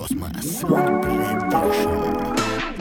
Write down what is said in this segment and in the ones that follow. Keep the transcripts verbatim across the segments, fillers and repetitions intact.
Cosma Sound Production.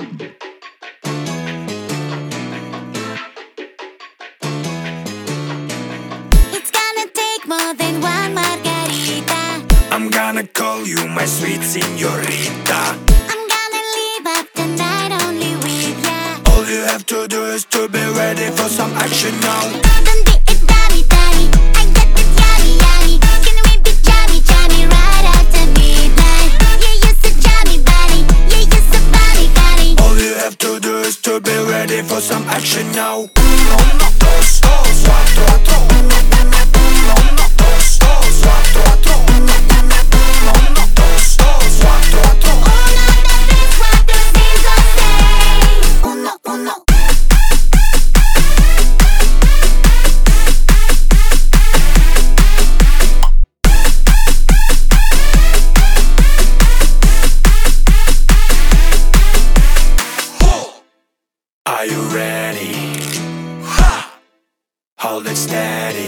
It's gonna take more than one margarita. I'm gonna call you my sweet señorita. I'm gonna leave up the night only with ya. All you have to do is to be ready for some action now. Don't be a dummy, dummy. I got the yummy, yummy. Can we be jammy, jammy right after midnight? Yeah, you're so jammy, buddy. Yeah, you're so funny, funny. All you have to do is to be ready for some action now. Uno, dos, dos, cuatro, cuatro. Uno, dos, dos, cuatro, cuatro. Uno, dos, dos, cuatro, cuatro. Uno, uno. Are you ready? Ha! Hold it steady.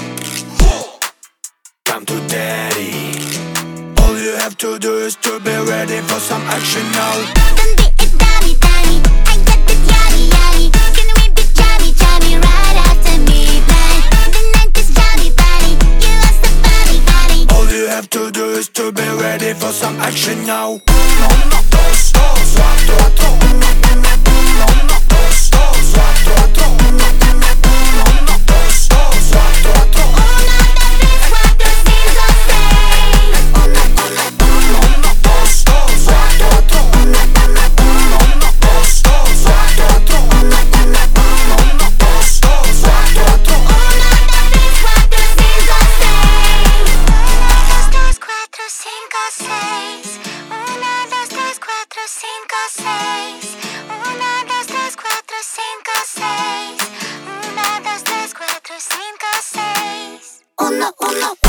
Come to daddy. All you have to do is to be ready for some action now. Don't be a dummy, dummy. I got the yummy, yummy. Can we be jammy, jammy right after midnight? The night is jammy, buddy. You are so funny, funny. All you have to do is to be ready for some action now. Uno, dos, dos, cuatro, cuatro. Uno, dos, dos, cuatro, cuatro. Uno, dos, dos, cuatro, cuatro. Uno, uno.